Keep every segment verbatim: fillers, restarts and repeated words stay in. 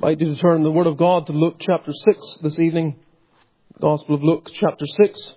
I invite you to turn the Word of God to Luke chapter six this evening. The Gospel of Luke chapter six.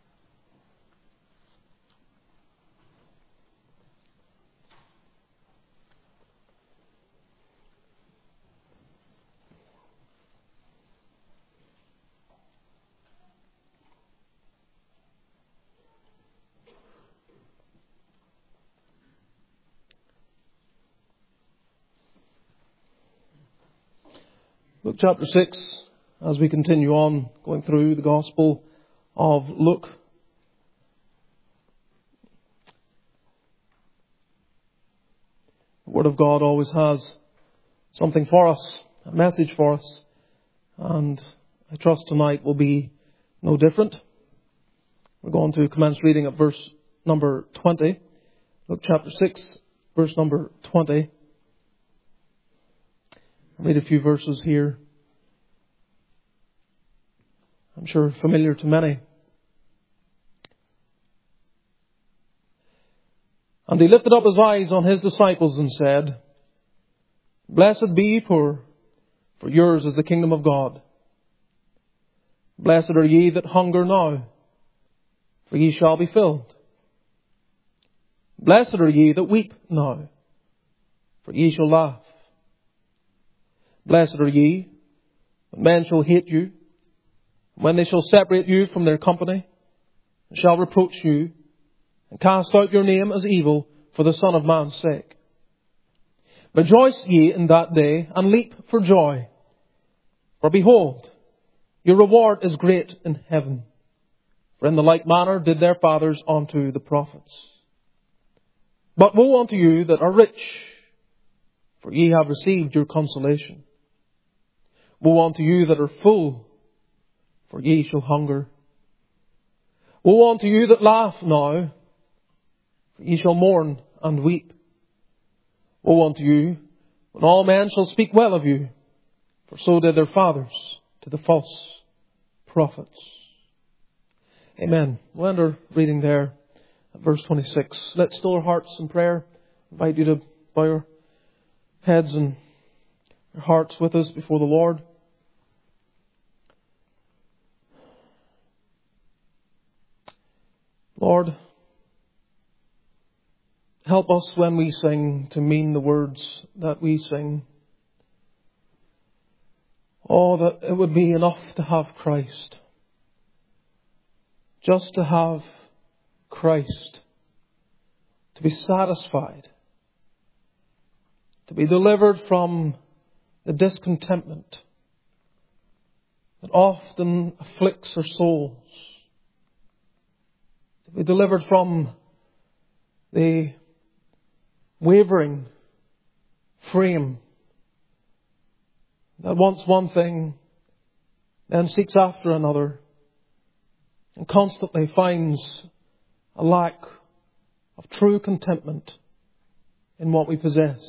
Luke chapter six, as we continue on going through the Gospel of Luke. The Word of God always has something for us, a message for us, and I trust tonight will be no different. We're going to commence reading at verse number twenty. Luke chapter six, verse number twenty. I'll read a few verses here. I'm sure familiar to many. And he lifted up his eyes on his disciples and said, Blessed be ye poor, for yours is the kingdom of God. Blessed are ye that hunger now, for ye shall be filled. Blessed are ye that weep now, for ye shall laugh. Blessed are ye when men shall hate you, when they shall separate you from their company, and shall reproach you, and cast out your name as evil for the Son of Man's sake. Rejoice ye in that day, and leap for joy. For behold, your reward is great in heaven. For in the like manner did their fathers unto the prophets. But woe unto you that are rich, for ye have received your consolation. Woe unto you that are full, for ye shall hunger. Woe unto you that laugh now, for ye shall mourn and weep. Woe unto you when all men shall speak well of you, for so did their fathers to the false prophets. Amen. We'll end our reading there at verse twenty-six. Let's still our hearts in prayer. I invite you to bow your heads and your hearts with us before the Lord. Lord, help us when we sing to mean the words that we sing. Oh, that it would be enough to have Christ. Just to have Christ. To be satisfied. To be delivered from the discontentment that often afflicts our souls. To be delivered from the wavering frame that wants one thing, then seeks after another, and constantly finds a lack of true contentment in what we possess.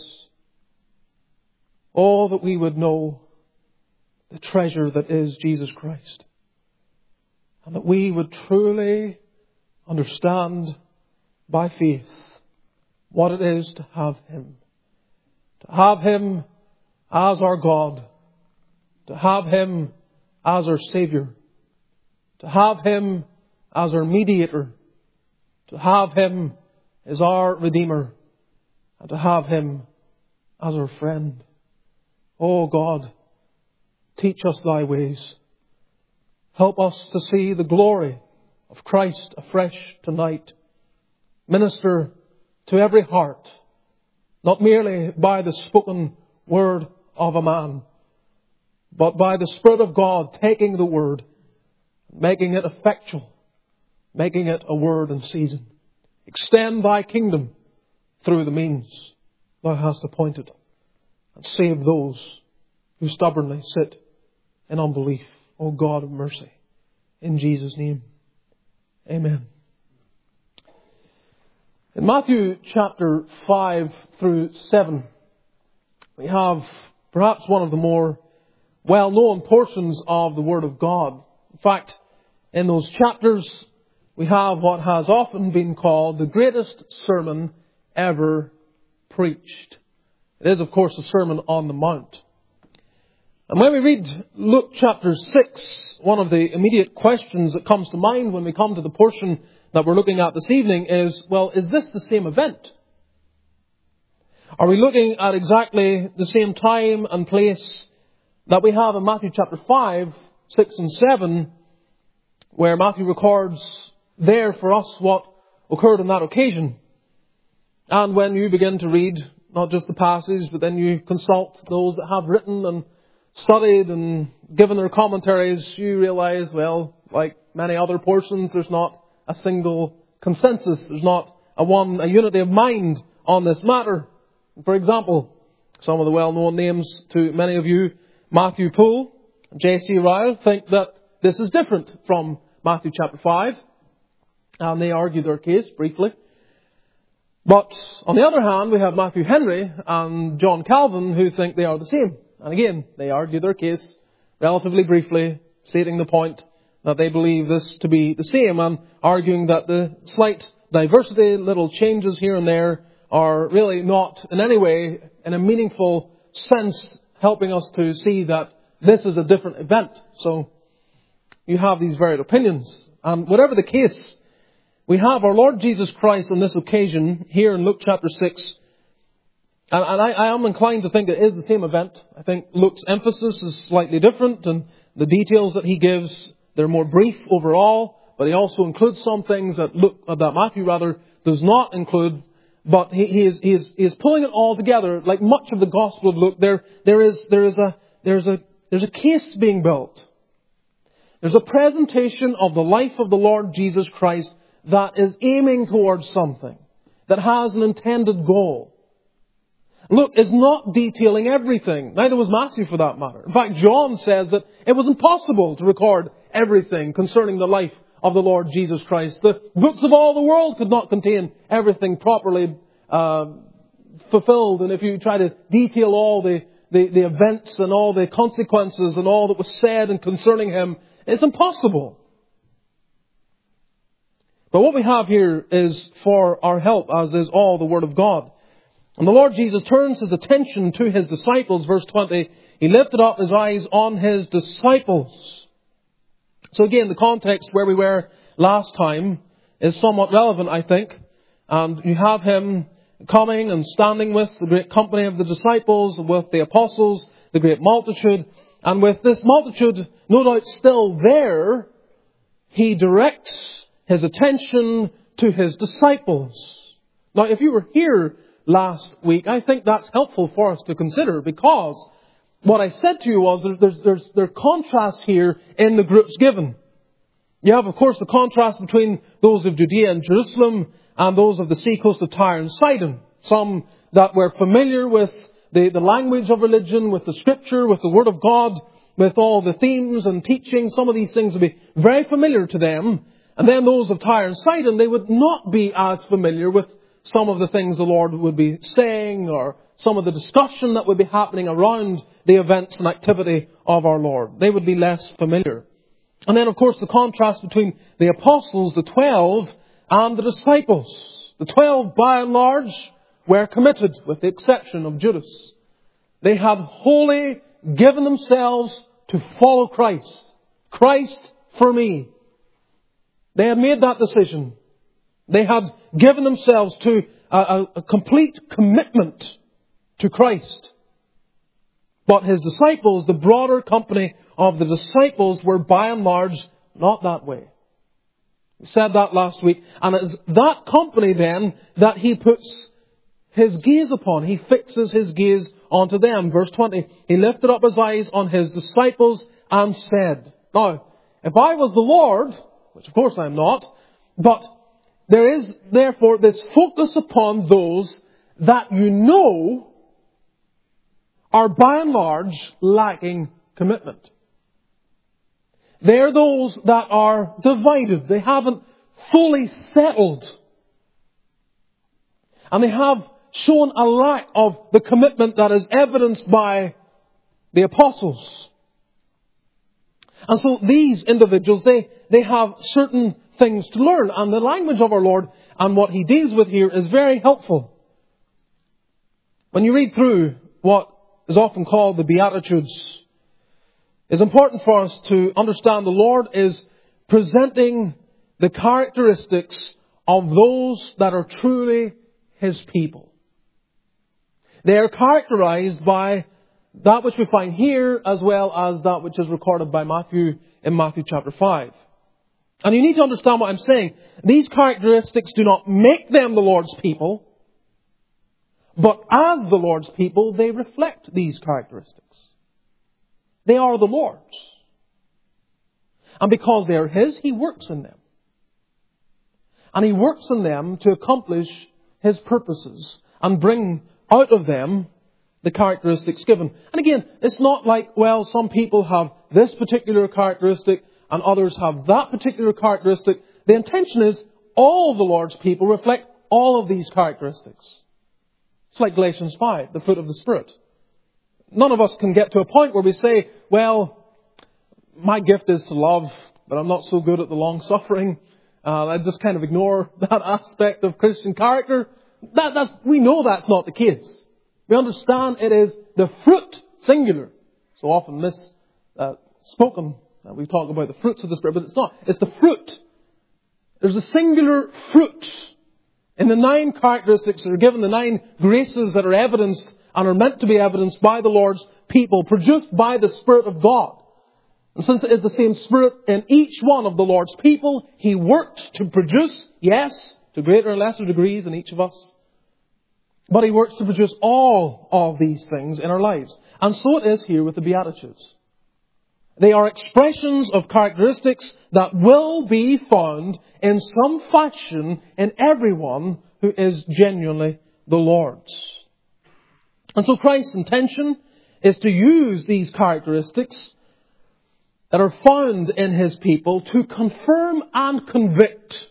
Oh, that we would know the treasure that is Jesus Christ, and that we would truly understand by faith what it is to have Him. To have Him as our God. To have Him as our Saviour. To have Him as our mediator. To have Him as our Redeemer. And to have Him as our friend. Oh God, teach us Thy ways. Help us to see the glory of Christ afresh tonight. Minister to every heart, not merely by the spoken word of a man, but by the Spirit of God taking the word, making it effectual, making it a word in season. Extend Thy kingdom through the means Thou hast appointed, and save those who stubbornly sit in unbelief. O God of mercy, in Jesus' name. Amen. In Matthew chapter five through seven, we have perhaps one of the more well-known portions of the Word of God. In fact, in those chapters, we have what has often been called the greatest sermon ever preached. It is, of course, the Sermon on the Mount. And when we read Luke chapter six, one of the immediate questions that comes to mind when we come to the portion that we're looking at this evening is, well, is this the same event? Are we looking at exactly the same time and place that we have in Matthew chapter five, six and seven, where Matthew records there for us what occurred on that occasion? And when you begin to read not just the passage, but then you consult those that have written and studied and given their commentaries, you realize, well, like many other portions, there's not a single consensus. There's not a one, a unity of mind on this matter. For example, some of the well-known names to many of you, Matthew Poole, J C Ryle, think that this is different from Matthew chapter five. And they argue their case briefly. But on the other hand, we have Matthew Henry and John Calvin who think they are the same. And again, they argue their case relatively briefly, stating the point that they believe this to be the same and arguing that the slight diversity, little changes here and there are really not in any way, in a meaningful sense, helping us to see that this is a different event. So you have these varied opinions. And whatever the case, we have our Lord Jesus Christ on this occasion here in Luke chapter six. And, and I, I am inclined to think it is the same event. I think Luke's emphasis is slightly different, and the details that he gives, they're more brief overall, but he also includes some things that Luke, uh, that Matthew rather does not include. But he, he, is, he, is, he is pulling it all together. Like much of the Gospel of Luke, there, there is, there is a, there's a, there's a case being built. There's a presentation of the life of the Lord Jesus Christ that is aiming towards something, that has an intended goal. Luke is not detailing everything. Neither was Matthew for that matter. In fact, John says that it was impossible to record everything concerning the life of the Lord Jesus Christ. The books of all the world could not contain everything properly uh, fulfilled. And if you try to detail all the, the, the events and all the consequences and all that was said and concerning him, it's impossible. But what we have here is for our help, as is all the Word of God. And the Lord Jesus turns His attention to His disciples. Verse twenty, He lifted up His eyes on His disciples. So again, the context where we were last time is somewhat relevant, I think. And you have Him coming and standing with the great company of the disciples, with the apostles, the great multitude. And with this multitude, no doubt still there, He directs His attention to His disciples. Now, if you were here last week, I think that's helpful for us to consider, because what I said to you was there's, there's, there's, there are contrasts here in the groups given. You have, of course, the contrast between those of Judea and Jerusalem and those of the seacoast of Tyre and Sidon. Some that were familiar with the, the language of religion, with the Scripture, with the Word of God, with all the themes and teachings. Some of these things would be very familiar to them. And then those of Tyre and Sidon, they would not be as familiar with some of the things the Lord would be saying, or some of the discussion that would be happening around the events and activity of our Lord. They would be less familiar. And then, of course, the contrast between the apostles, the twelve, and the disciples. The twelve, by and large, were committed, with the exception of Judas. They had wholly given themselves to follow Christ. Christ for me. They had made that decision. They had given themselves to a, a, a complete commitment to Christ. But His disciples, the broader company of the disciples, were by and large not that way. We said that last week. And it's that company then that He puts His gaze upon. He fixes His gaze onto them. Verse twenty, He lifted up His eyes on His disciples and said. Now, if I was the Lord, which of course I am not, but there is therefore this focus upon those that you know are by and large lacking commitment. They're those that are divided. They haven't fully settled. And they have shown a lack of the commitment that is evidenced by the apostles. And so these individuals, they, they have certain things to learn. And the language of our Lord and what He deals with here is very helpful. When you read through what is often called the Beatitudes, It's important for us to understand the Lord is presenting the characteristics of those that are truly His people. They are characterized by that which we find here as well as that which is recorded by Matthew in Matthew chapter five. And you need to understand what I'm saying. These characteristics do not make them the Lord's people, but as the Lord's people, they reflect these characteristics. They are the Lord's. And because they are His, He works in them. And He works in them to accomplish His purposes and bring out of them the characteristics given. And again, it's not like, well, some people have this particular characteristic and others have that particular characteristic. The intention is all the Lord's people reflect all of these characteristics. It's like Galatians five, the fruit of the Spirit. None of us can get to a point where we say, well, my gift is to love, but I'm not so good at the long-suffering. Uh, I just kind of ignore that aspect of Christian character. That, that's, we know that's not the case. We understand it is the fruit, singular. So often mis uh, spoken. Uh, we talk about the fruits of the Spirit, but it's not. It's the fruit. There's a singular fruit in the nine characteristics that are given, the nine graces that are evidenced and are meant to be evidenced by the Lord's people, produced by the Spirit of God. And since it is the same Spirit in each one of the Lord's people, He worked to produce, yes, to greater or lesser degrees in each of us, but He works to produce all of these things in our lives. And so it is here with the Beatitudes. They are expressions of characteristics that will be found in some fashion in everyone who is genuinely the Lord's. And so Christ's intention is to use these characteristics that are found in His people to confirm and convict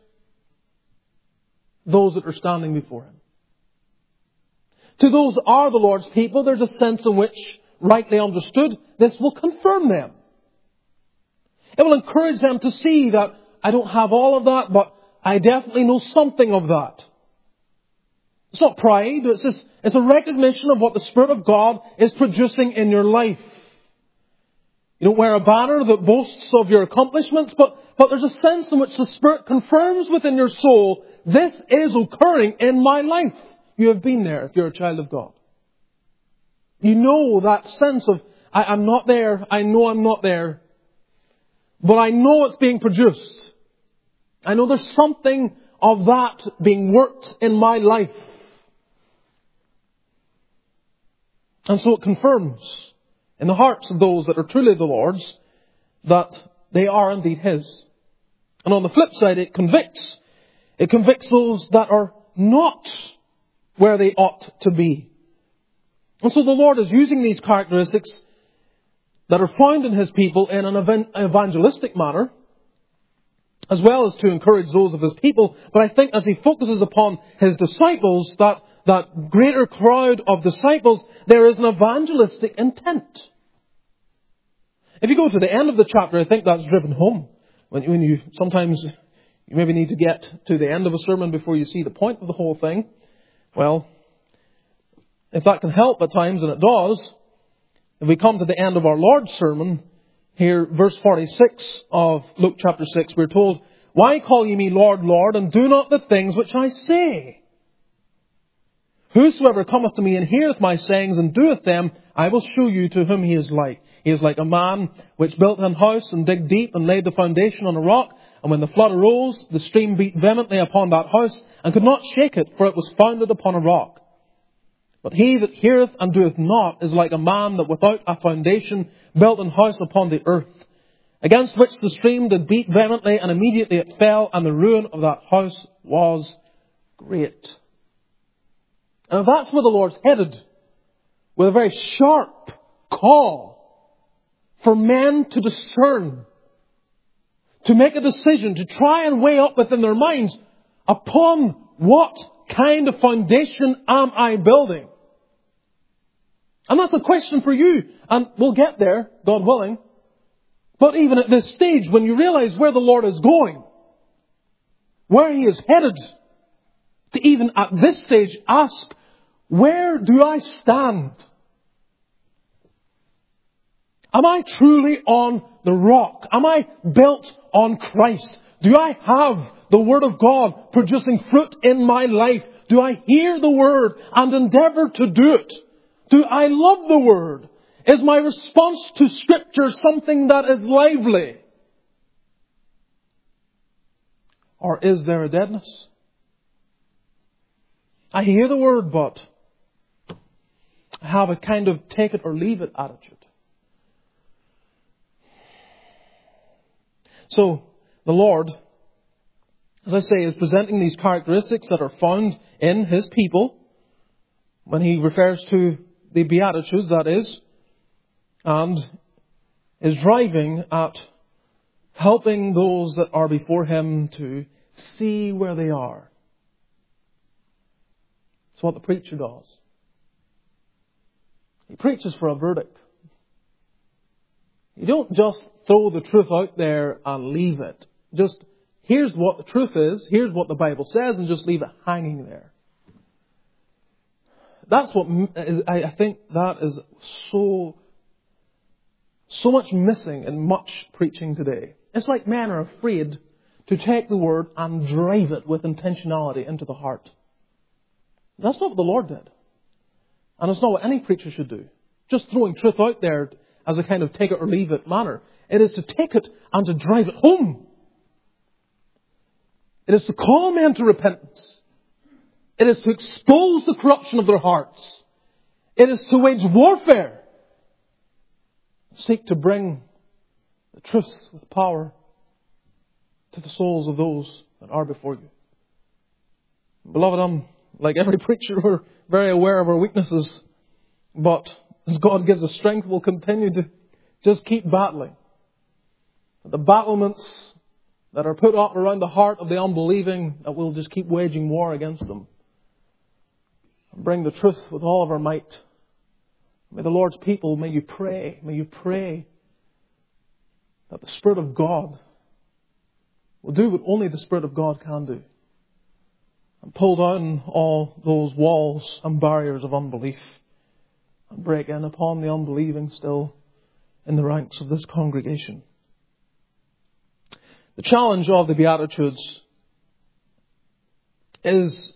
those that are standing before Him. To those that are the Lord's people, there's a sense in which, rightly understood, this will confirm them. It will encourage them to see that I don't have all of that, but I definitely know something of that. It's not pride, it's just, it's a recognition of what the Spirit of God is producing in your life. You don't wear a banner that boasts of your accomplishments, but, but there's a sense in which the Spirit confirms within your soul, this is occurring in my life. You have been there if you're a child of God. You know that sense of, I, I'm not there, I know I'm not there, but I know it's being produced. I know there's something of that being worked in my life. And so it confirms in the hearts of those that are truly the Lord's that they are indeed His. And on the flip side, it convicts. It convicts those that are not where they ought to be. And so the Lord is using these characteristics that are found in His people in an evangelistic manner, as well as to encourage those of His people. But I think as He focuses upon His disciples, that, that greater crowd of disciples, there is an evangelistic intent. If you go to the end of the chapter, I think that's driven home. When, when you sometimes you maybe need to get to the end of a sermon before you see the point of the whole thing. Well, if that can help at times, and it does, if we come to the end of our Lord's sermon, here, verse forty-six of Luke chapter six, we're told, "Why call ye me Lord, Lord, and do not the things which I say? Whosoever cometh to me and heareth my sayings and doeth them, I will show you to whom he is like. He is like a man which built an house and digged deep and laid the foundation on a rock. And when the flood arose, the stream beat vehemently upon that house and could not shake it, for it was founded upon a rock. But he that heareth and doeth not is like a man that without a foundation built an house upon the earth, against which the stream did beat vehemently, and immediately it fell, and the ruin of that house was great." And that's where the Lord's headed, with a very sharp call for men to discern, to make a decision, to try and weigh up within their minds, upon what kind of foundation am I building? And that's a question for you. And we'll get there, God willing. But even at this stage, when you realize where the Lord is going, where He is headed, to even at this stage ask, where do I stand? Am I truly on the rock? Am I built on Christ? Do I have the Word of God producing fruit in my life? Do I hear the Word and endeavour to do it? Do I love the Word? Is my response to Scripture something that is lively? Or is there a deadness? I hear the Word, but I have a kind of take it or leave it attitude. So, the Lord, as I say, is presenting these characteristics that are found in His people when He refers to the Beatitudes, that is, and is driving at helping those that are before Him to see where they are. It's what the preacher does. He preaches for a verdict. You don't just throw the truth out there and leave it. Just, here's what the truth is, here's what the Bible says, and just leave it hanging there. That's what is, I think that is so, so much missing in much preaching today. It's like men are afraid to take the Word and drive it with intentionality into the heart. That's not what the Lord did. And it's not what any preacher should do. Just throwing truth out there as a kind of take it or leave it manner. It is to take it and to drive it home. It is to call men to repentance. It is to expose the corruption of their hearts. It is to wage warfare. Seek to bring the truth with power to the souls of those that are before you. Beloved, I'm like every preacher, we're very aware of our weaknesses. But as God gives us strength, we'll continue to just keep battling. The battlements that are put up around the heart of the unbelieving, that we'll just keep waging war against them. And bring the truth with all of our might. May the Lord's people, may you pray, may you pray that the Spirit of God will do what only the Spirit of God can do. And pull down all those walls and barriers of unbelief. And break in upon the unbelieving still in the ranks of this congregation. The challenge of the Beatitudes is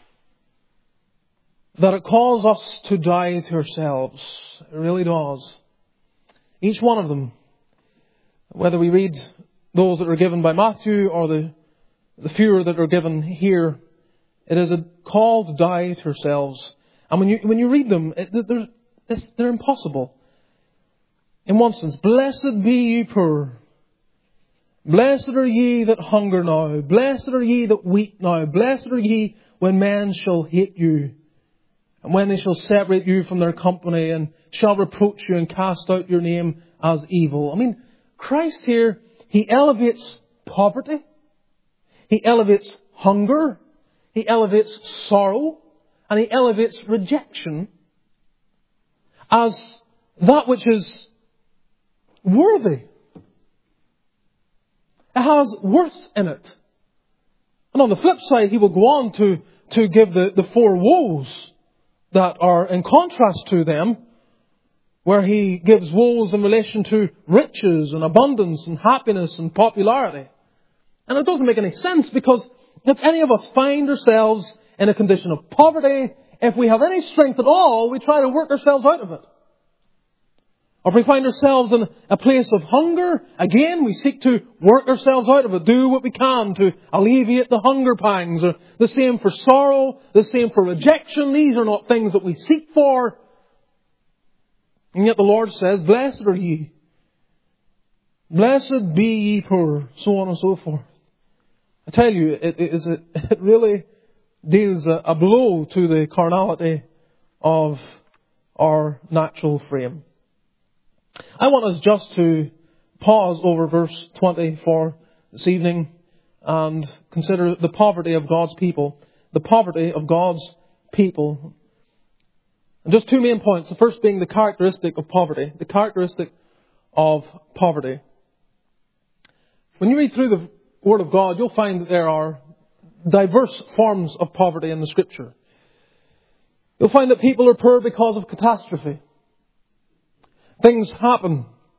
that it calls us to die to ourselves. It really does. Each one of them, whether we read those that are given by Matthew or the, the fewer that are given here, it is a call to die to ourselves. And when you when you read them, it, they're, it's, they're impossible. In one sense, blessed be ye poor. Blessed are ye that hunger now. Blessed are ye that weep now. Blessed are ye when men shall hate you. And when they shall separate you from their company and shall reproach you and cast out your name as evil. I mean, Christ here, He elevates poverty. He elevates hunger. He elevates sorrow. And He elevates rejection as that which is worthy. It has worth in it. And on the flip side, He will go on to, to give the, the four woes that are in contrast to them, where He gives woes in relation to riches and abundance and happiness and popularity. And it doesn't make any sense, because if any of us find ourselves in a condition of poverty, if we have any strength at all, we try to work ourselves out of it. Or if we find ourselves in a place of hunger, again, we seek to work ourselves out of it, do what we can to alleviate the hunger pangs. Or the same for sorrow, the same for rejection. These are not things that we seek for. And yet the Lord says, blessed are ye. Blessed be ye poor, so on and so forth. I tell you, it, it, is a, it really deals a, a blow to the carnality of our natural frame. I want us just to pause over verse twenty for this evening and consider the poverty of God's people. The poverty of God's people. And just two main points. The first being the characteristic of poverty. The characteristic of poverty. When you read through the Word of God, you'll find that there are diverse forms of poverty in the Scripture. You'll find that people are poor because of catastrophe. Things happen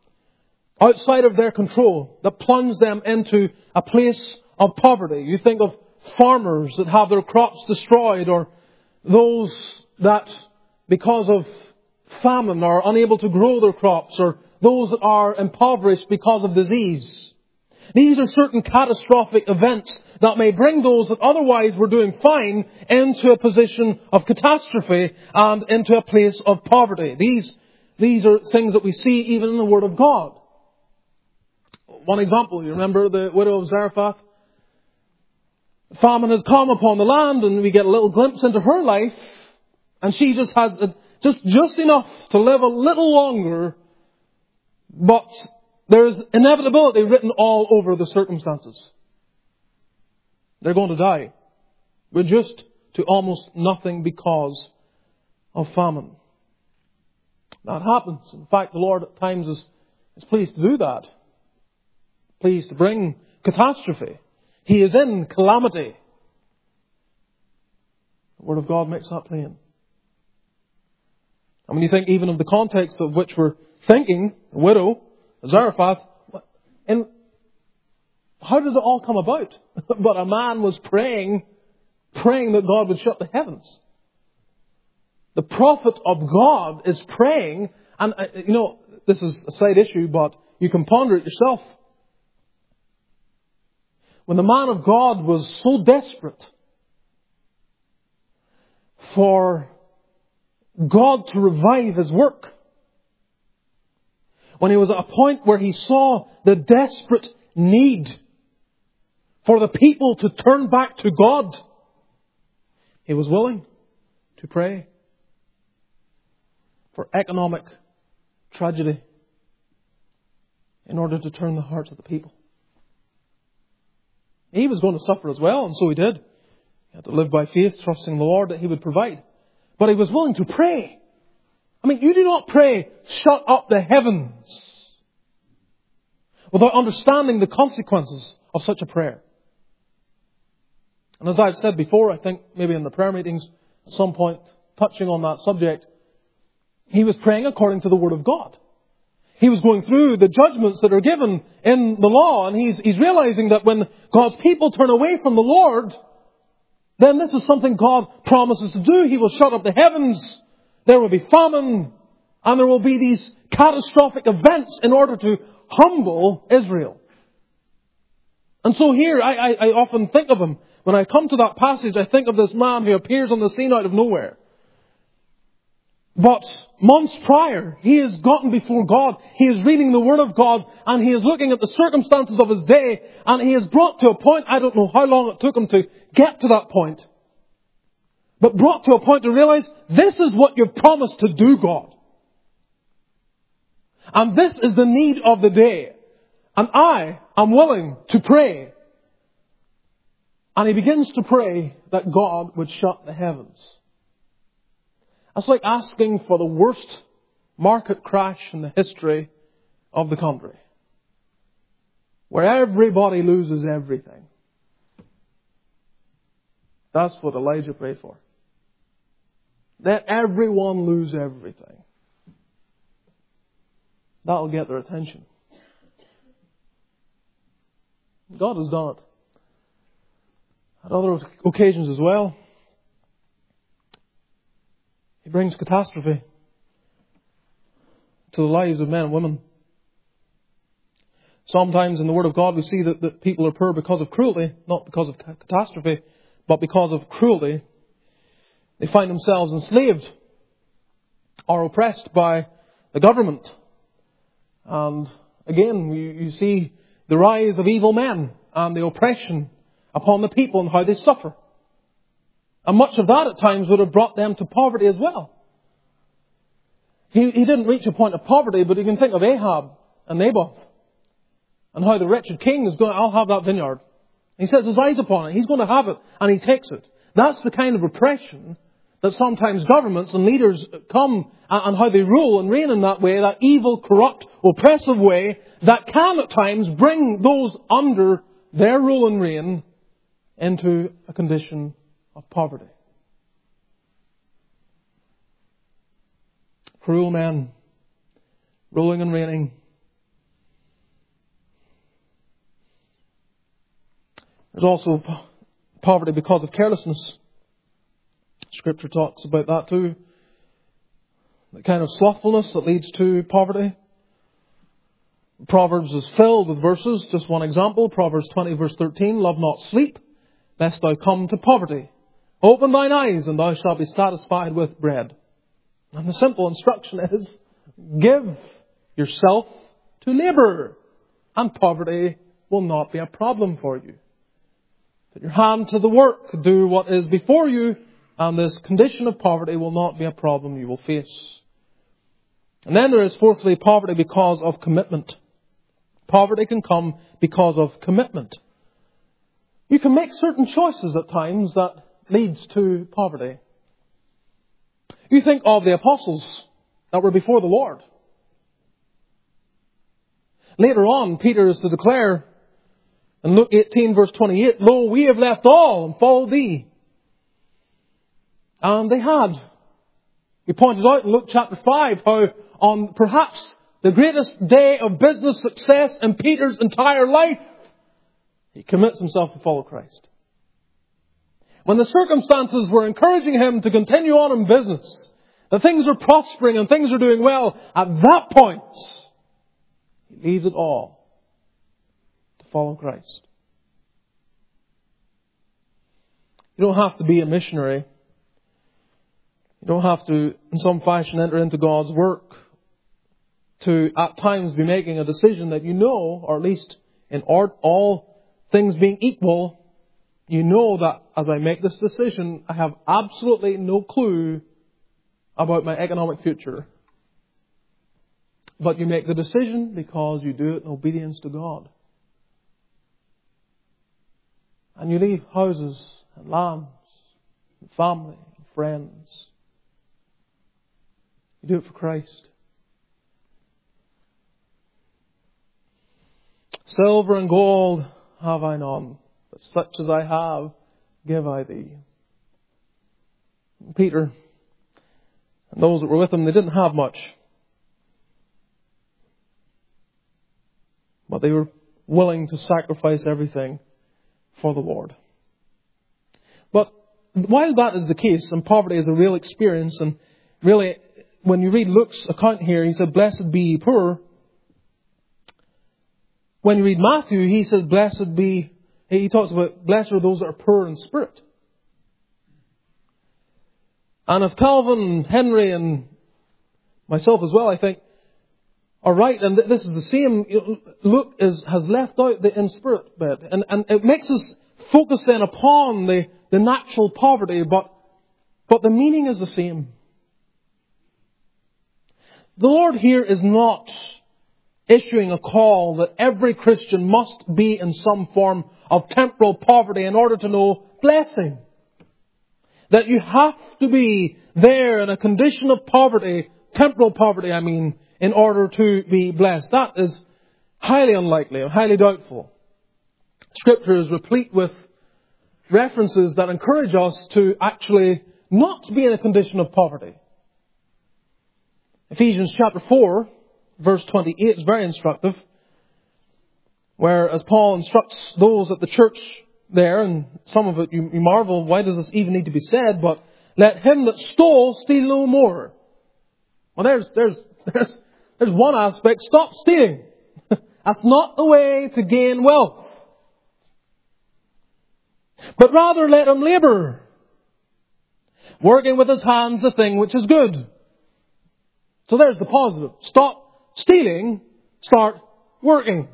outside of their control that plunge them into a place of poverty. You think of farmers that have their crops destroyed, or those that, because of famine, are unable to grow their crops, or those that are impoverished because of disease. These are certain catastrophic events that may bring those that otherwise were doing fine into a position of catastrophe and into a place of poverty. These, these are things that we see even in the Word of God. One example, you remember the widow of Zarephath? Famine has come upon the land, and we get a little glimpse into her life, and she just has just, just enough to live a little longer, but there's inevitability written all over the circumstances. They're going to die. Reduced to almost nothing because of famine. That happens. In fact, the Lord at times is, is pleased to do that. Pleased to bring catastrophe. He is in calamity. The Word of God makes that plain. And when you think even of the context of which we're thinking, the widow, Zarephath, and how did it all come about? But a man was praying, praying that God would shut the heavens. The prophet of God is praying, and you know, this is a side issue, but you can ponder it yourself. When the man of God was so desperate for God to revive His work, when he was at a point where he saw the desperate need for the people to turn back to God, he was willing to pray for economic tragedy in order to turn the hearts of the people. He was going to suffer as well, and so he did. He had to live by faith, trusting the Lord that He would provide. But he was willing to pray. I mean, you do not pray, shut up the heavens, without understanding the consequences of such a prayer. And as I've said before, I think maybe in the prayer meetings at some point, touching on that subject, he was praying according to the Word of God. He was going through the judgments that are given in the law, and he's, he's realizing that when God's people turn away from the Lord, then this is something God promises to do. He will shut up the heavens, there will be famine, and there will be these catastrophic events in order to humble Israel. And so here, I, I, I often think of him. When I come to that passage, I think of this man who appears on the scene out of nowhere. But months prior, he has gotten before God. He is reading the Word of God, and he is looking at the circumstances of his day, and he is brought to a point, I don't know how long it took him to get to that point, but brought to a point to realize, this is what you've promised to do, God. And this is the need of the day. And I am willing to pray. And he begins to pray that God would shut the heavens. That's like asking for the worst market crash in the history of the country, where everybody loses everything. That's what Elijah prayed for. Let everyone lose everything. That'll get their attention. God has done it at other occasions as well. He brings catastrophe to the lives of men and women. Sometimes in the Word of God we see that, that people are poor because of cruelty, not because of catastrophe, but because of cruelty. They find themselves enslaved or oppressed by the government. And again, you, you see the rise of evil men and the oppression upon the people and how they suffer. And much of that at times would have brought them to poverty as well. He, he didn't reach a point of poverty, but you can think of Ahab and Naboth and how the wretched king is going, I'll have that vineyard. He sets his eyes upon it. He's going to have it, and he takes it. That's the kind of oppression that sometimes governments and leaders come and how they rule and reign in that way, that evil, corrupt, oppressive way that can at times bring those under their rule and reign into a condition of poverty. Cruel men, ruling and reigning, There's also poverty because of carelessness. Scripture talks about that too. The kind of slothfulness that leads to poverty. Proverbs is filled with verses. Just one example. Proverbs twenty verse thirteen. Love not sleep, lest thou come to poverty. Open thine eyes, and thou shalt be satisfied with bread. And the simple instruction is, give yourself to labour, and poverty will not be a problem for you. Put your hand to the work, do what is before you, and this condition of poverty will not be a problem you will face. And then there is fourthly poverty because of commitment. Poverty can come because of commitment. You can make certain choices at times that leads to poverty. You think of the apostles that were before the Lord. Later on, Peter is to declare in Luke eighteen verse twenty-eight, Lo, we have left all and followed thee. And they had. We pointed out in Luke chapter five how on perhaps the greatest day of business success in Peter's entire life, he commits himself to follow Christ. When the circumstances were encouraging him to continue on in business, that things are prospering and things are doing well, at that point, he leaves it all to follow Christ. You don't have to be a missionary. You don't have to, in some fashion, enter into God's work to, at times, be making a decision that you know, or at least in all things being equal, you know that as I make this decision, I have absolutely no clue about my economic future. But you make the decision because you do it in obedience to God. And you leave houses and lands and family and friends. You do it for Christ. Silver and gold have I none, but such as I have give I thee. Peter and those that were with him, they didn't have much. But they were willing to sacrifice everything for the Lord. But while that is the case, and poverty is a real experience, and really, when you read Luke's account here, he said, blessed be ye poor. When you read Matthew, he said, blessed be, he talks about, blessed are those that are poor in spirit. And if Calvin and Henry and myself as well, I think, are right, and this is the same, Luke is, has left out the in spirit bit. And, and it makes us focus then upon the, the natural poverty, but, but the meaning is the same. The Lord here is not issuing a call that every Christian must be in some form of temporal poverty in order to know blessing. That you have to be there in a condition of poverty, temporal poverty I mean, in order to be blessed. That is highly unlikely and highly doubtful. Scripture is replete with references that encourage us to actually not be in a condition of poverty. Ephesians chapter four, verse twenty-eight is very instructive, where as Paul instructs those at the church there, and some of it you, you marvel, why does this even need to be said? But let him that stole steal no more. Well, there's there's there's there's one aspect. Stop stealing. That's not the way to gain wealth. But rather let him labour, working with his hands the thing which is good. So there's the positive. Stop stealing, start working.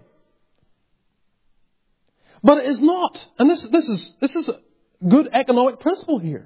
But it is not, and this, this is, this is a good economic principle here.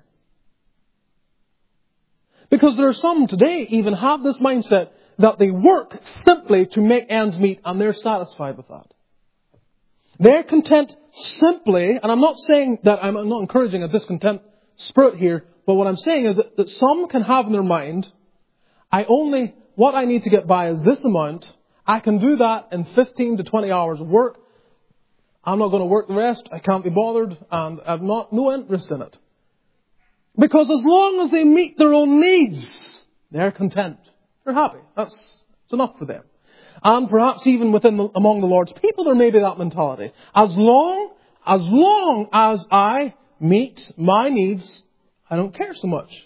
Because there are some today even have this mindset that they work simply to make ends meet and they're satisfied with that. They're content simply, and I'm not saying that, I'm not encouraging a discontent spirit here, but what I'm saying is that, that some can have in their mind, I only, what I need to get by is this amount. I can do that in fifteen to twenty hours of work. I'm not going to work the rest. I can't be bothered, and I've not no interest in it. Because as long as they meet their own needs, they're content. They're happy. That's, that's enough for them. And perhaps even within the, among the Lord's people, there may be that mentality. As long as long as I meet my needs, I don't care so much.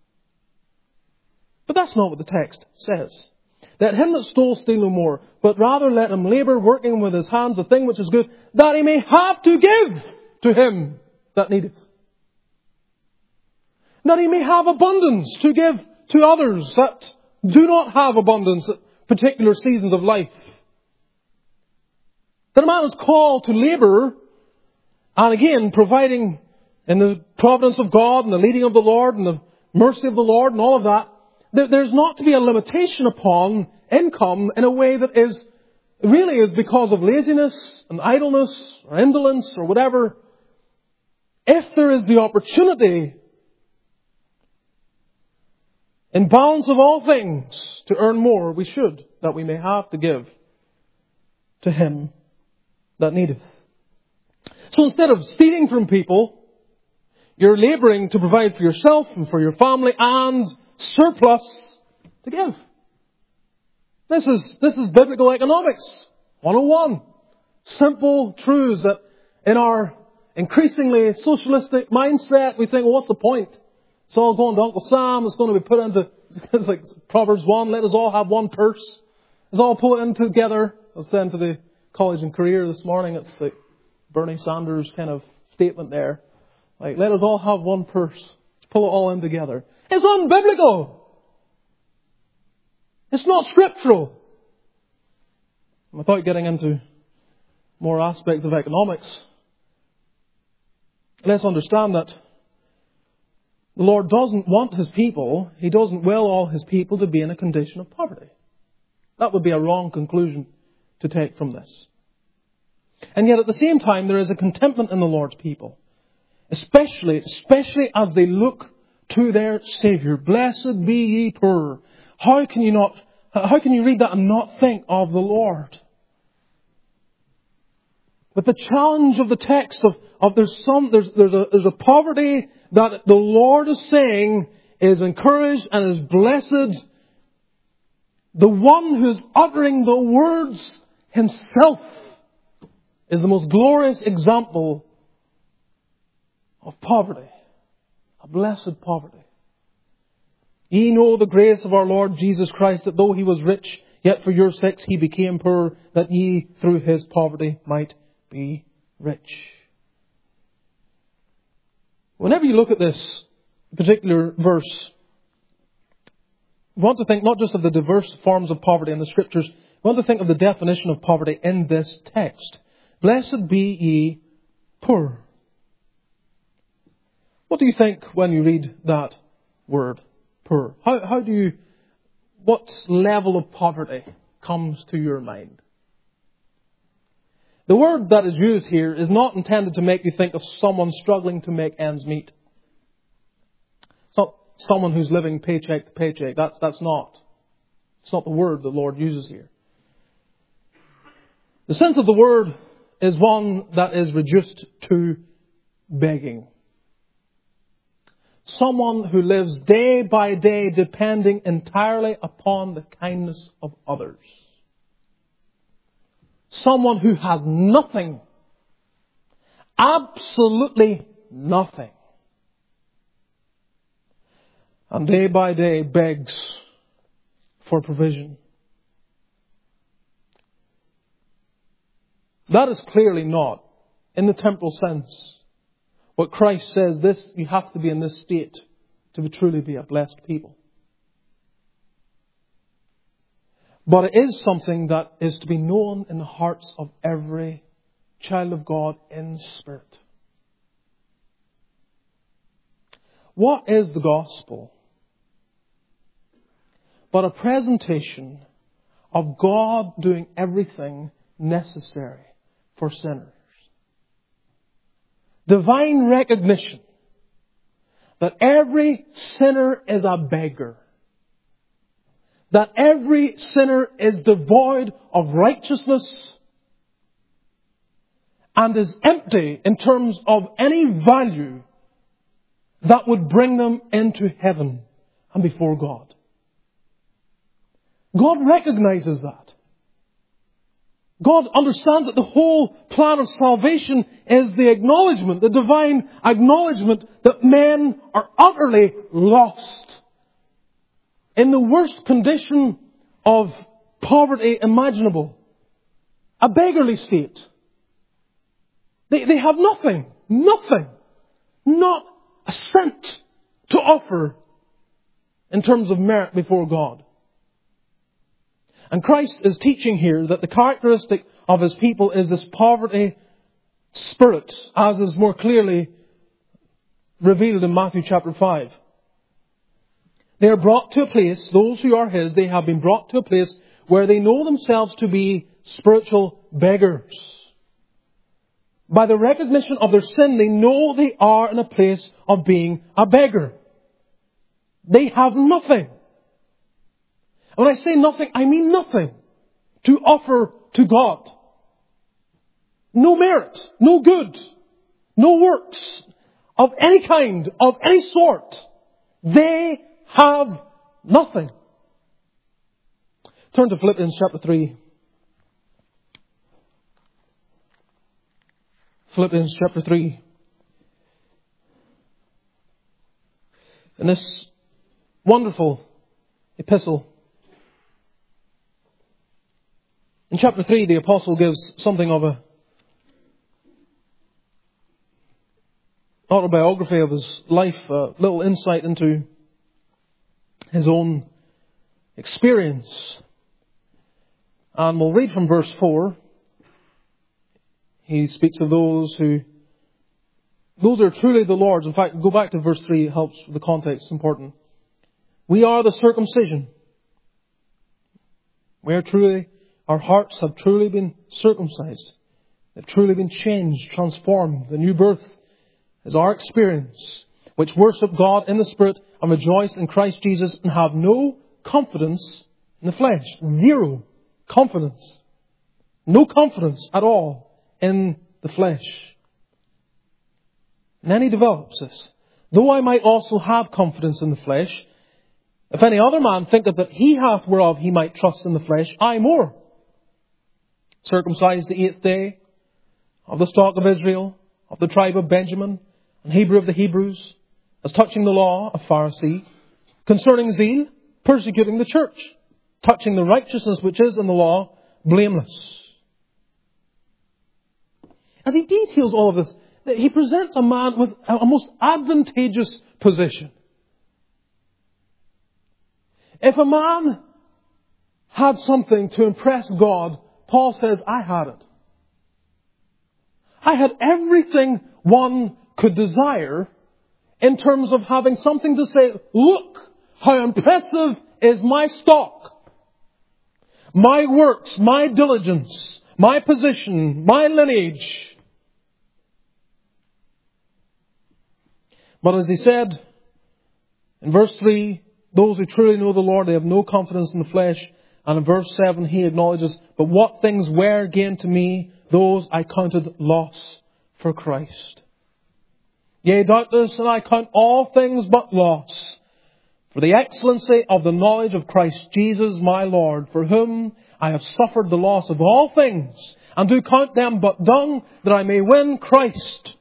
But that's not what the text says. Let him that stole steal no more, but rather let him labour, working with his hands the thing which is good, that he may have to give to him that needeth. That he may have abundance to give to others that do not have abundance at particular seasons of life. That a man is called to labour, and again, providing in the providence of God and the leading of the Lord and the mercy of the Lord and all of that, there's not to be a limitation upon income in a way that is really is because of laziness and idleness or indolence or whatever. If there is the opportunity, in balance of all things, to earn more, we should, that we may have to give to him that needeth. So instead of stealing from people, you're labouring to provide for yourself and for your family and surplus to give. This is, this is biblical economics one oh one. Simple truths that in our increasingly socialistic mindset we think, well, what's the point? It's all going to Uncle Sam. It's going to be put into, it's like Proverbs one, let us all have one purse. It's all put in together. I was saying to the college and career this morning, it's like Bernie Sanders kind of statement there. Like, let us all have one purse. Let's pull it all in together. It's unbiblical. It's not scriptural. Without getting into more aspects of economics, let's understand that the Lord doesn't want His people, He doesn't will all His people to be in a condition of poverty. That would be a wrong conclusion to take from this. And yet at the same time, there is a contentment in the Lord's people. Especially, especially as they look to their Saviour. Blessed be ye poor. How can you not, how can you read that and not think of the Lord? But the challenge of the text of, of there's some, there's, there's a, there's a poverty that the Lord is saying is encouraged and is blessed. The one who's uttering the words himself is the most glorious example of poverty. A blessed poverty. Ye know the grace of our Lord Jesus Christ, that though He was rich, yet for your sakes He became poor, that ye through His poverty might be rich. Whenever you look at this particular verse, you want to think not just of the diverse forms of poverty in the Scriptures, you want to think of the definition of poverty in this text. Blessed be ye poor. What do you think when you read that word, poor? How, how do you, what level of poverty comes to your mind? The word that is used here is not intended to make you think of someone struggling to make ends meet. It's not someone who's living paycheck to paycheck. That's, that's not. It's not the word the Lord uses here. The sense of the word is one that is reduced to begging. Someone who lives day by day depending entirely upon the kindness of others. Someone who has nothing. Absolutely nothing. And day by day begs for provision. That is clearly not, in the temporal sense, what Christ says, this, you have to be in this state to truly be a blessed people. But it is something that is to be known in the hearts of every child of God in spirit. What is the gospel but a presentation of God doing everything necessary for sinners? Divine recognition that every sinner is a beggar. That every sinner is devoid of righteousness and is empty in terms of any value that would bring them into heaven and before God. God recognizes that. God understands that the whole plan of salvation is the acknowledgement, the divine acknowledgement that men are utterly lost. In the worst condition of poverty imaginable. A beggarly state. They, they have nothing, nothing, not a cent to offer in terms of merit before God. And Christ is teaching here that the characteristic of His people is this poverty spirit, as is more clearly revealed in Matthew chapter five. They are brought to a place, those who are His, they have been brought to a place where they know themselves to be spiritual beggars. By the recognition of their sin, they know they are in a place of being a beggar. They have nothing. When I say nothing, I mean nothing to offer to God. No merit, no good, no works of any kind, of any sort. They have nothing. Turn to Philippians chapter three. Philippians chapter three. In this wonderful epistle, in chapter three, the apostle gives something of a autobiography of his life, a little insight into his own experience. And we'll read from verse four. He speaks of those who, those are truly the Lord's. In fact, go back to verse three, it helps with the context, it's important. We are the circumcision. We are truly, our hearts have truly been circumcised. They've truly been changed, transformed. The new birth is our experience, which worship God in the Spirit and rejoice in Christ Jesus and have no confidence in the flesh. Zero confidence. No confidence at all in the flesh. And then he develops this. Though I might also have confidence in the flesh, if any other man thinketh that he hath whereof he might trust in the flesh, I more. Circumcised the eighth day, of the stock of Israel, of the tribe of Benjamin, and Hebrew of the Hebrews, as touching the law, a Pharisee, concerning zeal, persecuting the church, touching the righteousness which is in the law, blameless. As he details all of this, he presents a man with a most advantageous position. If a man had something to impress God, Paul says, I had it. I had everything one could desire in terms of having something to say, look how impressive is my stock, my works, my diligence, my position, my lineage. But as he said in verse three, those who truly know the Lord, they have no confidence in the flesh. And in verse seven, he acknowledges, but what things were gain to me, those I counted loss for Christ. Yea, doubtless, and I count all things but loss, for the excellency of the knowledge of Christ Jesus my Lord, for whom I have suffered the loss of all things, and do count them but dung, that I may win Christ.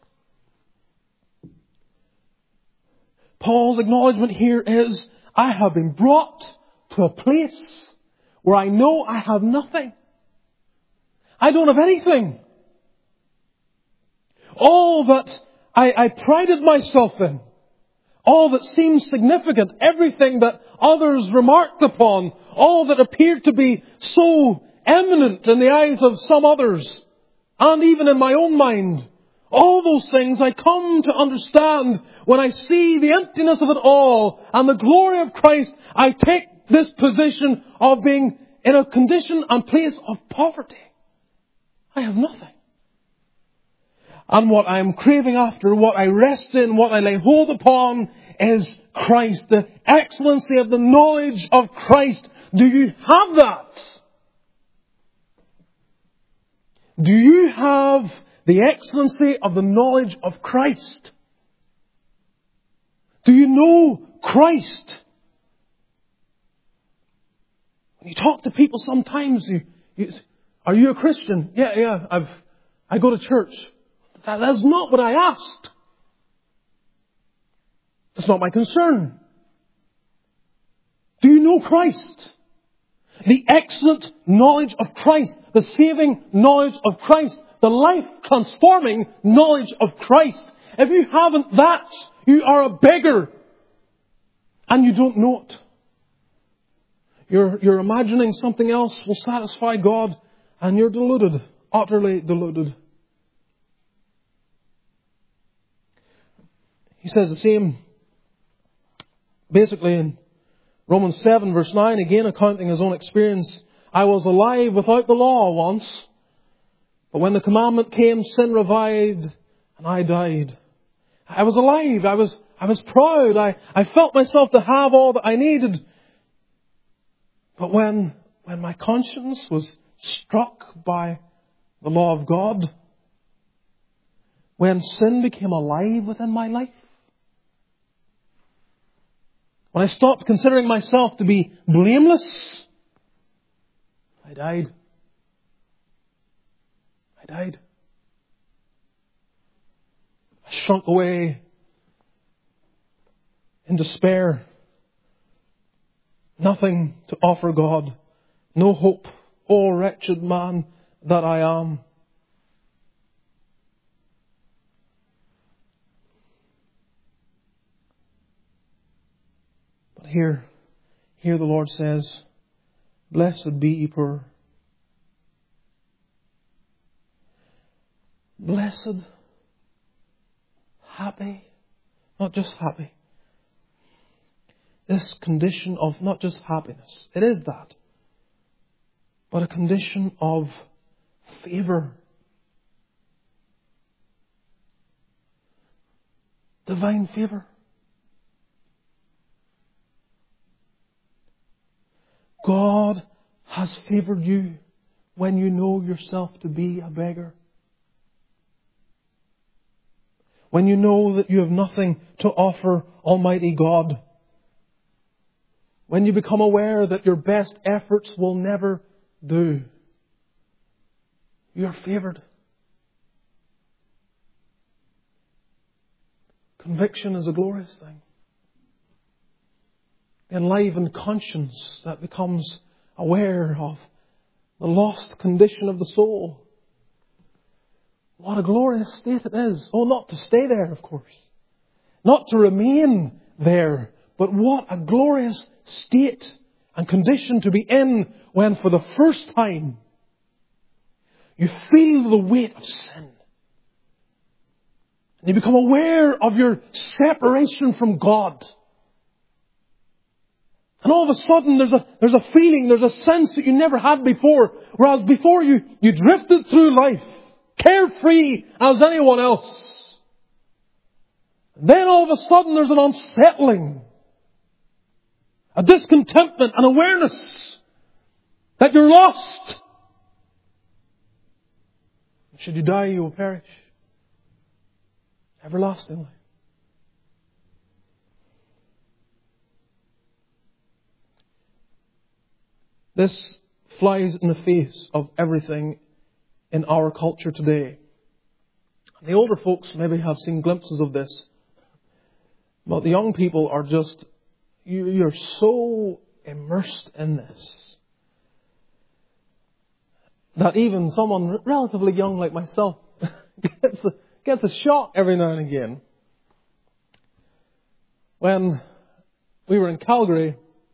Paul's acknowledgement here is, I have been brought to a place where I know I have nothing. I don't have anything. All that I, I prided myself in, all that seemed significant, everything that others remarked upon, all that appeared to be so eminent in the eyes of some others, and even in my own mind, all those things I come to understand when I see the emptiness of it all and the glory of Christ. I take this position of being in a condition and place of poverty. I have nothing. And what I am craving after, what I rest in, what I lay hold upon is Christ. The excellency of the knowledge of Christ. Do you have that? Do you have the excellency of the knowledge of Christ? Do you know Christ? When you talk to people sometimes, you, you, Are you a Christian? Yeah, yeah, I've, I go to church. That, that's not what I asked. That's not my concern. Do you know Christ? The excellent knowledge of Christ, the saving knowledge of Christ, the life-transforming knowledge of Christ. If you haven't that, you are a beggar. And you don't know it. You're, you're imagining something else will satisfy God, and you're deluded, utterly deluded. He says the same, basically in Romans seven verse nine, again accounting his own experience. I was alive without the law once, but when the commandment came, sin revived, and I died. I was alive. I was, I was proud. I, I felt myself to have all that I needed. But when, when my conscience was struck by the law of God, when sin became alive within my life, when I stopped considering myself to be blameless, I died. I died. I shrunk away in despair. Nothing to offer God. No hope. Oh, wretched man that I am. But here, here the Lord says, blessed be ye poor. Blessed, happy, not just happy. This condition of not just happiness, it is that, but a condition of favour. Divine favour. God has favoured you when you know yourself to be a beggar. When you know that you have nothing to offer Almighty God. When you become aware that your best efforts will never do. You are favoured. Conviction is a glorious thing. The enlivened conscience that becomes aware of the lost condition of the soul. What a glorious state it is. Oh, not to stay there, of course. Not to remain there. But what a glorious state and condition to be in when for the first time you feel the weight of sin. And you become aware of your separation from God. And all of a sudden there's a, there's a feeling, there's a sense that you never had before. Whereas before you, you drifted through life, carefree as anyone else. Then all of a sudden there's an unsettling, a discontentment, an awareness that you're lost. Should you die, you will perish everlastingly. This flies in the face of everything in our culture today. The older folks maybe have seen glimpses of this. But the young people are just, you, you're so immersed in this that even someone relatively young like myself gets a, gets a shock every now and again. When we were in Calgary,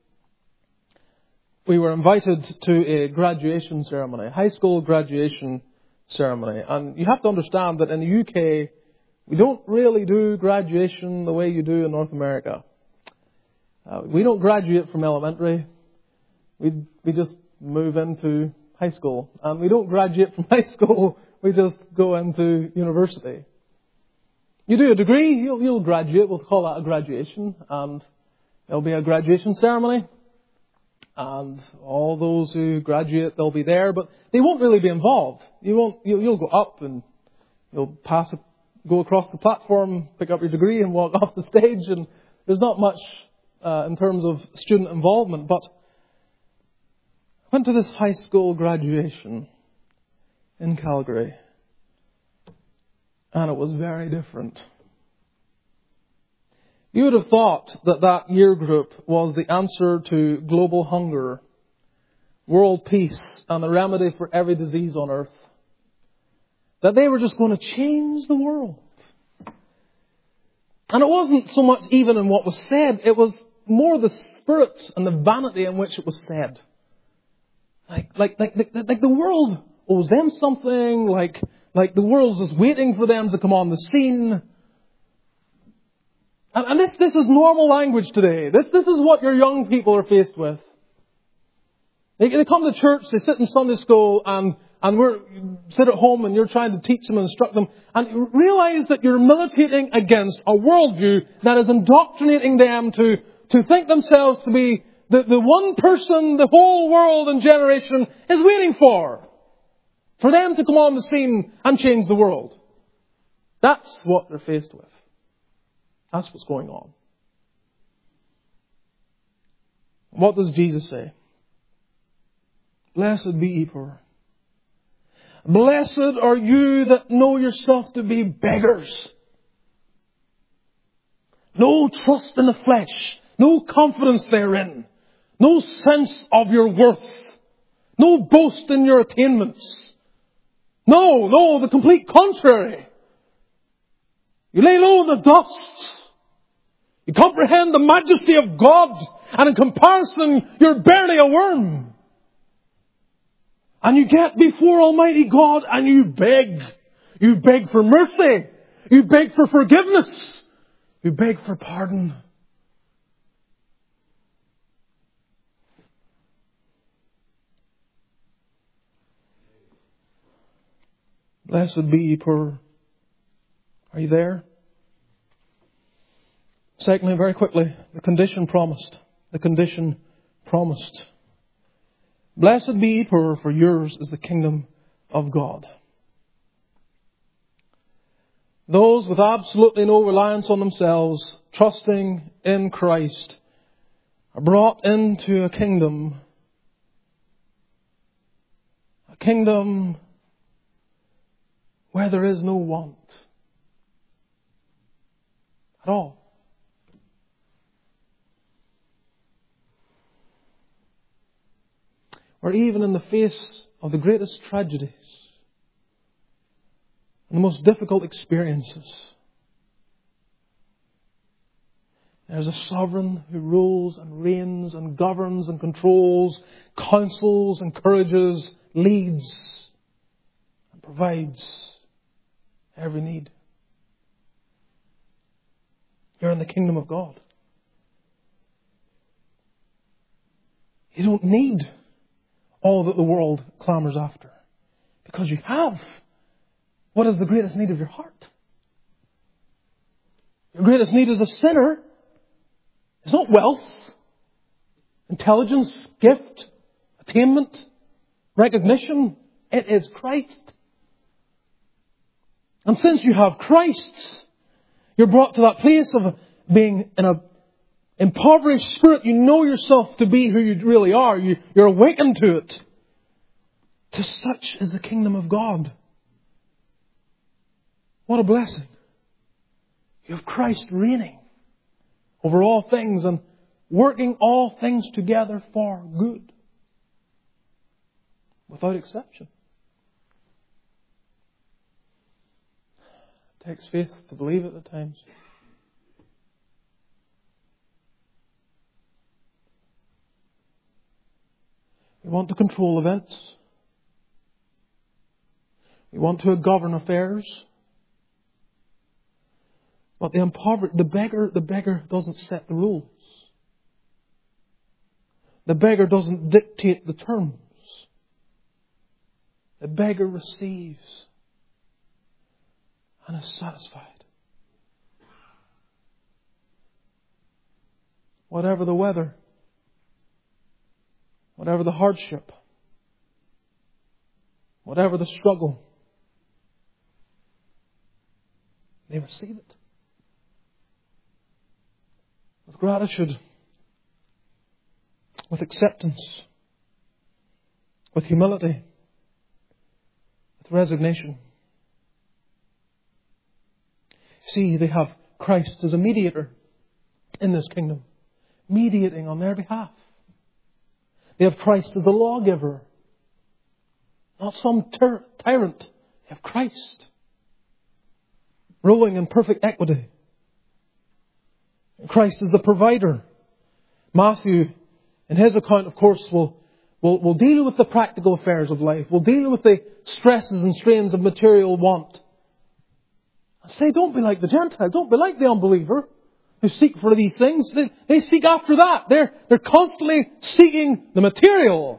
we were invited to a graduation ceremony, a high school graduation ceremony. And you have to understand that in the U K, we don't really do graduation the way you do in North America. Uh, we don't graduate from elementary. We we just move into high school. And we don't graduate from high school. We just go into university. You do a degree, you'll, you'll graduate. We'll call that a graduation. And there'll be a graduation ceremony. And all those who graduate, they'll be there, but they won't really be involved. You won't. You'll, you'll go up and you'll pass, a, go across the platform, pick up your degree, and walk off the stage. And there's not much uh, in terms of student involvement. But I went to this high school graduation, in Calgary. And it was very different. You would have thought that that year group was the answer to global hunger, world peace, and the remedy for every disease on earth. That they were just going to change the world. And it wasn't so much even in what was said, it was more the spirit and the vanity in which it was said. Like, like, like, like, like the world owes them something, like, like the world's just waiting for them to come on the scene. And, and this, this is normal language today. This, this is what your young people are faced with. They, they come to church, they sit in Sunday school, and, and we're, sit at home and you're trying to teach them and instruct them, and realize that you're militating against a worldview that is indoctrinating them to, to think themselves to be the, the one person the whole world and generation is waiting for. For them to come on the scene and change the world. That's what they're faced with. That's what's going on. What does Jesus say? Blessed be ye poor. Blessed are you that know yourself to be beggars. No trust in the flesh. No confidence therein. No sense of your worth. No boast in your attainments. No, no, the complete contrary. You lay low in the dust. You comprehend the majesty of God. And in comparison, you're barely a worm. And you get before Almighty God and you beg. You beg for mercy. You beg for forgiveness. You beg for pardon. Blessed be ye poor. Are you there? Secondly, very quickly, the condition promised. The condition promised. Blessed be ye poor, for yours is the kingdom of God. Those with absolutely no reliance on themselves, trusting in Christ, are brought into a kingdom. A kingdom where there is no want at all. Or even in the face of the greatest tragedies and the most difficult experiences, there's a sovereign who rules and reigns and governs and controls, counsels, encourages, leads, and provides every need. You're in the kingdom of God. You don't need all that the world clamours after, because you have what is the greatest need of your heart. Your greatest need as a sinner is not wealth, intelligence, gift, attainment, recognition. It is Christ. And since you have Christ, you're brought to that place of being in a impoverished spirit. You know yourself to be who you really are. You, you're awakened to it. To such is the kingdom of God. What a blessing. You have Christ reigning over all things and working all things together for good. Without exception. It takes faith to believe it at times. We want to control events. We want to govern affairs. But the impoverished, the beggar, the beggar doesn't set the rules. The beggar doesn't dictate the terms. The beggar receives and is satisfied. Whatever the weather, whatever the hardship, whatever the struggle, they receive it. With gratitude, with acceptance, with humility, with resignation. See, they have Christ as a mediator in this kingdom, mediating on their behalf. They have Christ as a lawgiver, not some ty- tyrant. They have Christ ruling in perfect equity. Christ is the provider. Matthew, in his account, of course, will, will, will deal with the practical affairs of life. Will deal with the stresses and strains of material want. I say, don't be like the Gentile. Don't be like the unbeliever who seek for these things. They, they seek after that. They're, they're constantly seeking the material.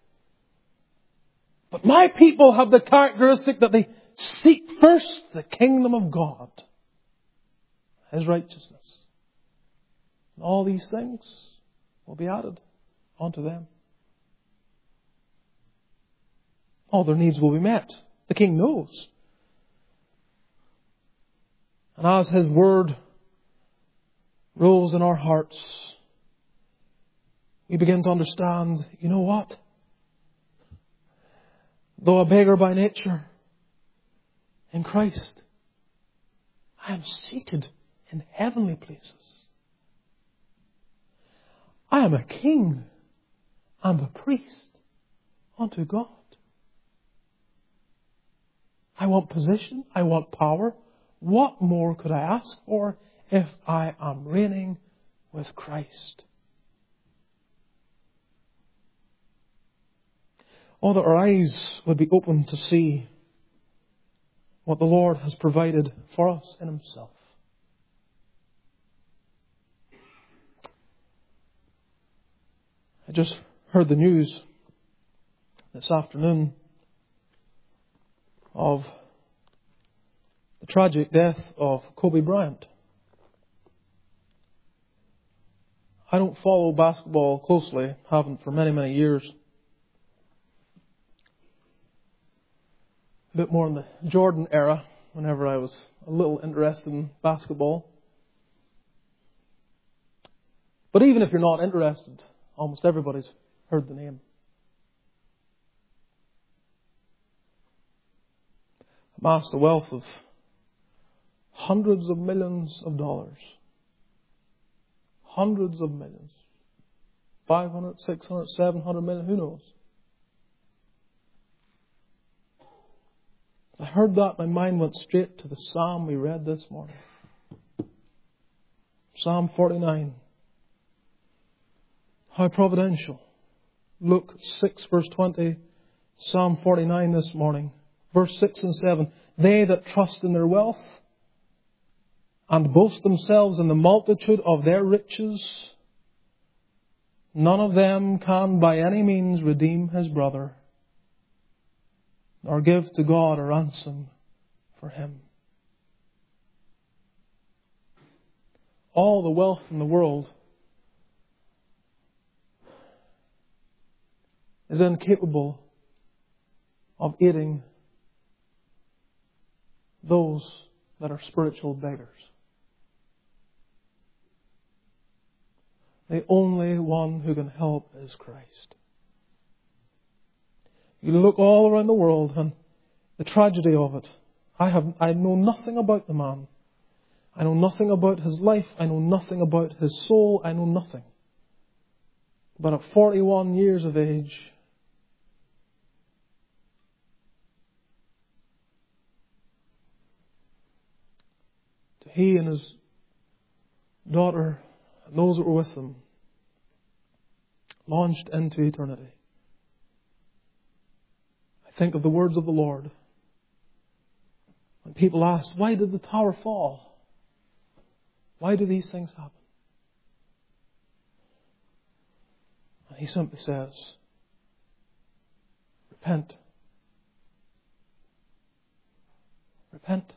But my people have the characteristic that they seek first the kingdom of God, His righteousness. And all these things will be added onto them. All their needs will be met. The King knows. And as His Word rules in our hearts, we begin to understand, you know what? Though a beggar by nature, in Christ, I am seated in heavenly places. I am a king and a priest unto God. I want position. I want power. What more could I ask for if I am reigning with Christ? Oh, that our eyes would be open to see what the Lord has provided for us in Himself. I just heard the news this afternoon of the tragic death of Kobe Bryant. I don't follow basketball closely, haven't for many, many years. A bit more in the Jordan era, whenever I was a little interested in basketball. But even if you're not interested, almost everybody's heard the name. Amassed a wealth of hundreds of millions of dollars. Hundreds of millions. five hundred, six hundred, seven hundred million, who knows? As I heard that, my mind went straight to the psalm we read this morning. Psalm forty-nine. How providential. Luke six verse twenty. Psalm forty-nine this morning. Verse six and seven. They that trust in their wealth and boast themselves in the multitude of their riches, none of them can by any means redeem his brother, nor give to God a ransom for him. All the wealth in the world is incapable of aiding those that are spiritual beggars. The only one who can help is Christ. You look all around the world and the tragedy of it. I have I know nothing about the man. I know nothing about his life. I know nothing about his soul. I know nothing. But at forty-one years of age, he and his daughter and those that were with them launched into eternity. I think of the words of the Lord. When people ask, why did the tower fall? Why do these things happen? And He simply says, repent. Repent.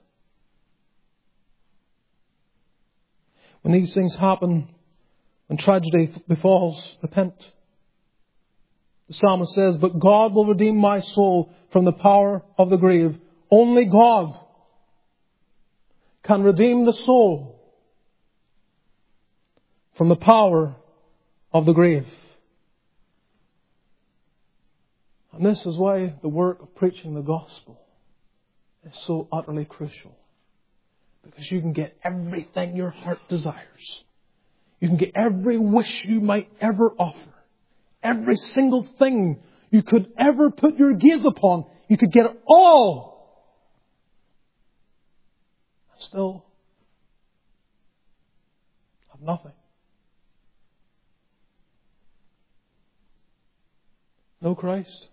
When these things happen, when tragedy befalls, repent. The psalmist says, but God will redeem my soul from the power of the grave. Only God can redeem the soul from the power of the grave. And this is why the work of preaching the gospel is so utterly crucial. Because you can get everything your heart desires. You can get every wish you might ever offer. Every single thing you could ever put your gaze upon. You could get it all. And still have nothing. No Christ.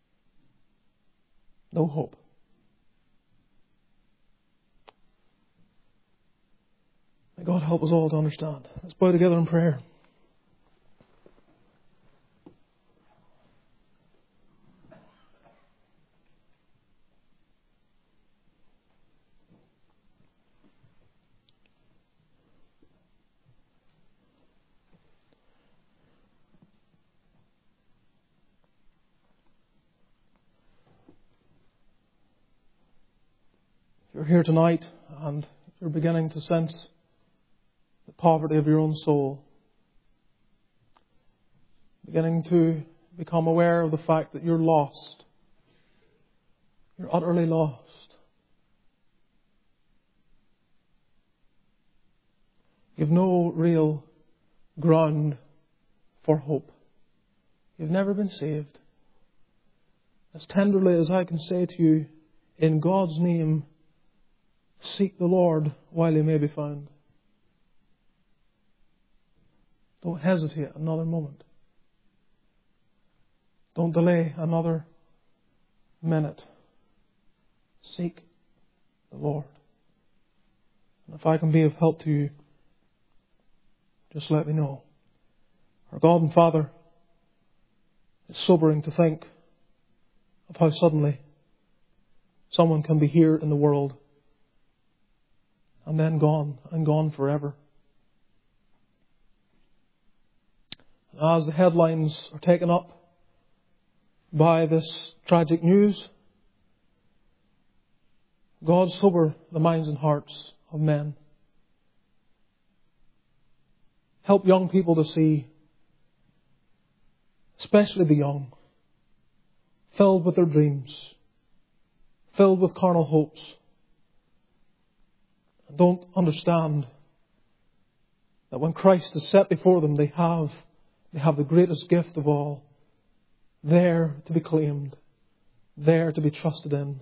No hope. May God help us all to understand. Let's bow together in prayer. If you're here tonight and you're beginning to sense the poverty of your own soul, beginning to become aware of the fact that you're lost, you're utterly lost, you've no real ground for hope, you've never been saved, as tenderly as I can say to you, in God's name, seek the Lord while He may be found. Don't hesitate another moment. Don't delay another minute. Seek the Lord. And if I can be of help to you, just let me know. Our God and Father, it's sobering to think of how suddenly someone can be here in the world and then gone, and gone forever. And as the headlines are taken up by this tragic news, God, sober the minds and hearts of men. Help young people to see, especially the young, filled with their dreams, filled with carnal hopes, don't understand that when Christ is set before them, they have, they have the greatest gift of all, there to be claimed, there to be trusted in.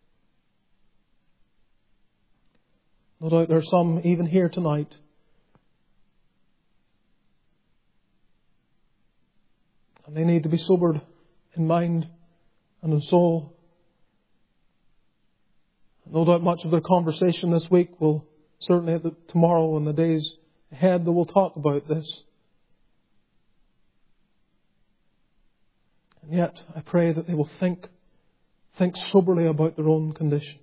No doubt there are some even here tonight and they need to be sobered in mind and in soul. No doubt much of their conversation this week will, certainly at the, tomorrow and the days ahead, they will talk about this. And yet, I pray that they will think, think soberly about their own condition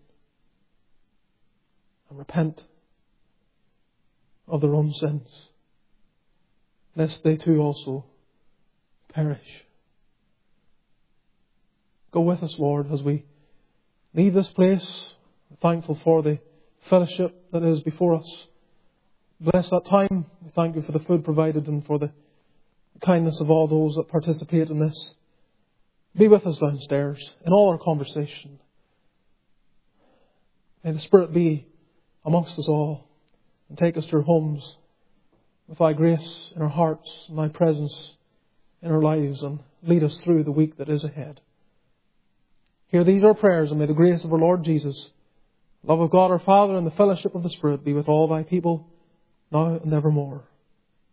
and repent of their own sins, lest they too also perish. Go with us, Lord, as we leave this place. Thankful for the fellowship that is before us. Bless that time. We thank you for the food provided and for the kindness of all those that participate in this. Be with us downstairs in all our conversation. May the Spirit be amongst us all and take us to our homes with Thy grace in our hearts and Thy presence in our lives, and lead us through the week that is ahead. Hear these our prayers, and may the grace of our Lord Jesus, love of God our Father, and the fellowship of the Spirit be with all Thy people now and evermore.